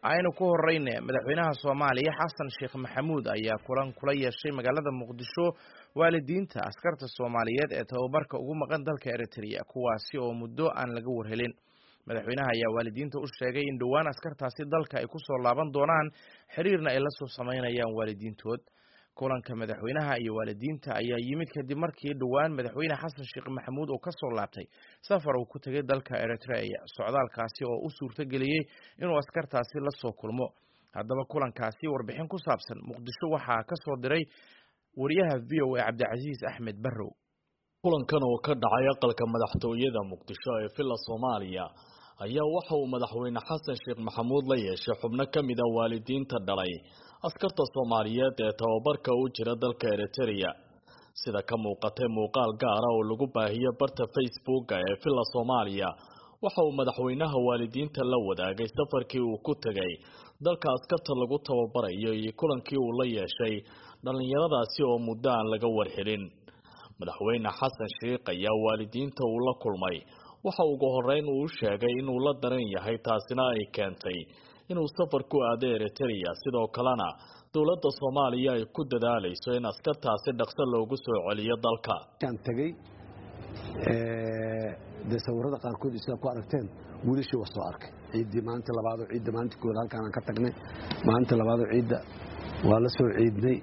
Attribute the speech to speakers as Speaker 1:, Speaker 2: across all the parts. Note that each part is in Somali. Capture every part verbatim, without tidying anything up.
Speaker 1: aynu ku horreynay madaxweynaha Soomaaliya Xasan Sheekh Maxamuud ayaa kulan kula yeeshay magaalada Muqdisho waalidiinta askarta Soomaaliyeed ee tababarka ugu maqan dalka Eritrea kuwaasi oo muddo aan laga warhelin. Madaxweynaha ayaa waalidiinta u sheegay in dhawaan askartaasi dalka ay ku soo laaban doonaan xiriirna ay la soo sameynayaan waalidiintood. kulanka madaxweynaha iyo waalidiinta ayaa yimid kadib markii dhawaan madaxweyne Xasan Sheekh Maxamuud oo ka soo laabtay safar uu ku tagay dalka Eritrea socdaalkaasi oo u suurta galiyay inuu askartaasi la soo kulmo. haddaba kulankaasi warbixin ku saabsan Muqdisho waxaa ka soo diray wariyaha V O A Cabdicasiis Axmed Barrow.
Speaker 2: kulankan oo ka dhacay aqalka madaxtooyada Muqdisho ee Villa Soomaaliya ayaa waxa uu madaxweyne Xasan Sheekh Maxamuud la yeeshay xubno ka mid ah waalidiinta dhalay askarta Soomaaliyeed ee tababarka u jira dalka Eritrea. sida ka muuqatay muuqaal gaar ah oo lagu baahiyay barta Facebook ee Villa Soomaaliya waxa uu madaxweynaha waalidiinta la wadaagay safarkii uu ku tagay dalka askarta lagu tababarayo iyo kulankii uu la yeeshay dhalinyaradaasi oo muddo aan laga warhelin. madaxweyne Xasan Sheekh ayaa waalidiinta uu la kulmay waxa ugu horeyn uu sheegay inuu la daran yahay taasina ay keentay inuu safar ku aado Eritrea sidoo kalena dawladda Soomaaliya ay ku dadaalayso in askartaasi dhaqso loogu soo celiyo dalka.
Speaker 3: kan tagay ee dasawirada qaarkood isla ku aragteen wiilashii waa soo arkay ciidii maanta labaad oo ciidda maanta kood halkaan aan ka tagnay maanta labaad oo ciidda waa la soo ciidnay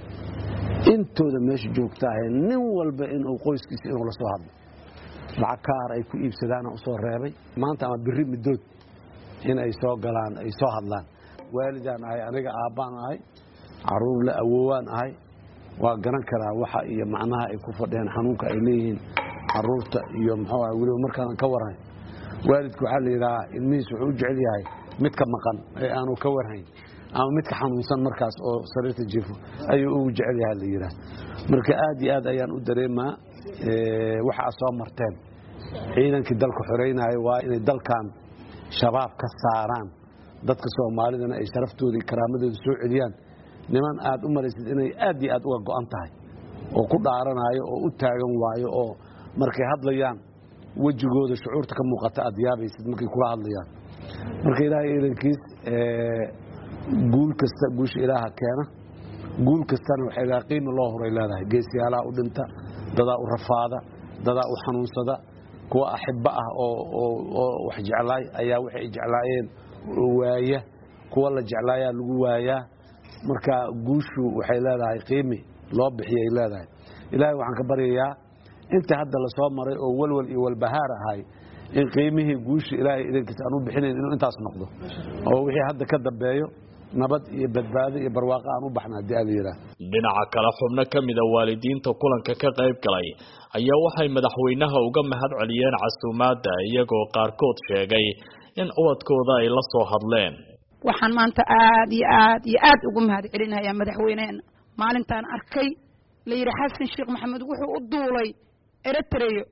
Speaker 3: intooda meesha joogtaa nin walba inuu qoyskiisa inuu la soo hadlo lacag kaar ay ku iibsadaan oo soo reebay maanta ama birri midood in ay soo galaan ay soo hadlaan. waalidaan ahay aniga aabaan ahay caruur la awoowaan ahay waa garan karaa waxa iyo macnaha ay ku fadhiyaan xanuunka ay leeyihiin caruurta iyo muxuu ahaa waliba markaan ka waran waalidku waxa la yiraahdaa ilmihiis wuxuu u jecel yahay midka maqan ee aanu ka warhayn ama midka xanuunsan markaas oo sariirta jiifo ayuu ugu jecel yahay la yiraahdaa. marka aad iyo aad ayaan u dareemaa ee waxa soo marteen ciidankii dalka xoreynaayo waa inay dalkan shabaab ka saaraan dadka Soomaalidana ay sharaftooda iyo karaamadooda soo celiyaan. niman aad u maraysid inay aad iyo aad uga go'an tahay oo ku dhaaranayo oo u taagan waayo oo markay hadlayaan wajigooda shucuurta ka muuqata aad yaabaysid markay kula hadlayaan. marka Ilaahay idankiis ee guul kasta guusha Ilaaha keena guul kastana waxay la qiimo loo horay leedahay geesiyaalaha u dhinta dada u rafaada dada u xanuunsada kuwa axibba ah oo oo wax jeclaay ayaa waxay jeclaayeen waaya kuwa la jeclaayaa lagu waayaa. marka guushu waxay leedahay qiimi loo bixiyay leedahay. Ilaahay waxaan ka baryayaa inta hadda la soo maray oo walwal iyo walbahaar ahay in qiimihii guusha Ilaahay idankiisa aan u bixinayn inuu intaas noqdo oo wixii hadda ka dambeeyo nabad iyo badbaado iyo barwaaqo aan u baxnaa diyaar.
Speaker 2: dhinaca kale xubno ka mid ah waalidiinta kulanka ka qayb galay ayaa waxay madaxweynaha uga mahad celiyeen casuumaadda iyagoo qaarkood sheegay in ubadkooda ay la soo hadleen.
Speaker 4: waxaan maanta aad iyo aad iyo aad ugu mahad celinayaa madaxweynaha maalintaan arkay la yiri Xasan Sheekh Maxamuud wuxuu u duulay Eritrea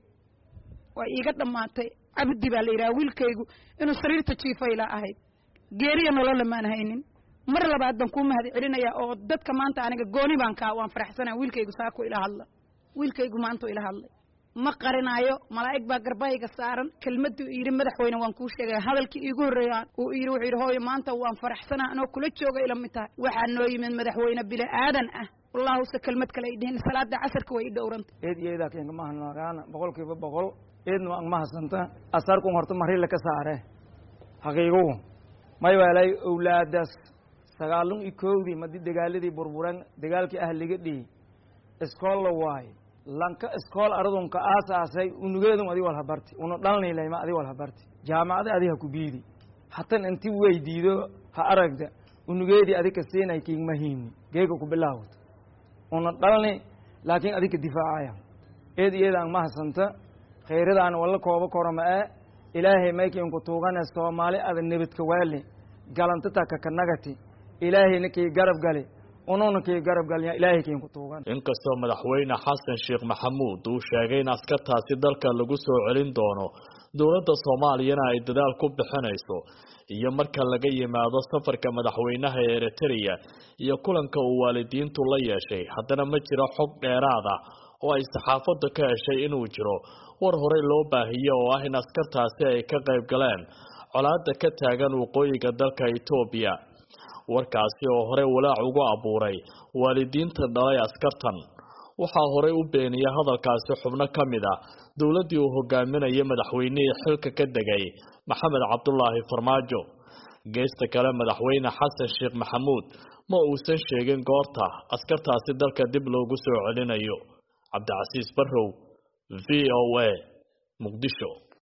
Speaker 4: waa iiga dhamaatay abdi baa la yiraahdaa wiilkaygu inuu sariirta jiifay la ahayd geeriyo nolol ma haynin. mar labaad baan ku mahad celinayaa oo dadka maanta aniga gooni baan ka waan faraxsanahay wiilkaygu saako ila hadla wiilkaygu maanta ila hadlay ma qarinayo malaa'ig baa garbayga saaran kelmadu yiri madaxweyne waan ku sheegay hadalkii iigu horeeyay oo yiri wuxuu yiri hooyo maanta waan faraxsanahay anoo kula jooga ila mid tahay waxa noo yimid madaxweyne bila aadan ah wallahu sa kelmad kale idin salaada casarka way dhowranta
Speaker 5: eed yeeda keenga ma hanaqaan boqolkiiba boqol eedna aan ma hasanta asarku horta marila ka saare haqiiqo may walay awlaadas sagaalun iyo koowdii madi dagaaladii burburan dagaalkii ahliga dhii iskool la waay lanka iskool ardunka aasaasay unugeedu adi wal habarti una dhalnay leeyma adi wal habarti jaamacada adi ha ku biidi hatan intii weydiido ha aragda unugeedi adi ka seenay kiin mahiin geego ku bilaawd una dhalnay laakiin adi ka difaacaya eed iyadaan ma hasanta khayradaan wala kooba korama ee ilaahay maykeen ku tuugana Soomaali aad nabadka waali galanta ta ka nagati ilaahay nakii garab gali unoona kii garab galya ilaahay keen ku tuugan.
Speaker 2: inkastoo madaxweyne Xasan Sheekh Maxamuud uu sheegay in askartaasi dalka lagu soo celin doono dawladda Soomaaliyana ay dadaal ku bixinayso iyo marka laga yimaado safarka madaxweynaha Eritrea iyo kulanka uu waalidiintu la yeeshay haddana ma jiro xog dheeraad ah oo ay saxaafadda ka heshay inuu jiro war hore loo baahiyo oo ah in askartaasi ay ka qayb galeen colaadda ka taagan waqooyiga dalka Itoobiya warkaasi oo hore walaac ugu abuuray waalidiinta dhalay askartan waxaa hore u beeniyay hadalkaasi xubno ka mid ah dowladii uu hogaaminayay madaxweynihii xilka ka degay Maxamed Cabdullaahi Farmaajo geesta kale madaxweyne Xasan Sheekh Maxamuud ma uusan sheegin goorta askartaasi dalka dib loogu soo celinayo Cabdicasiis Barrow V O A Muqdisho.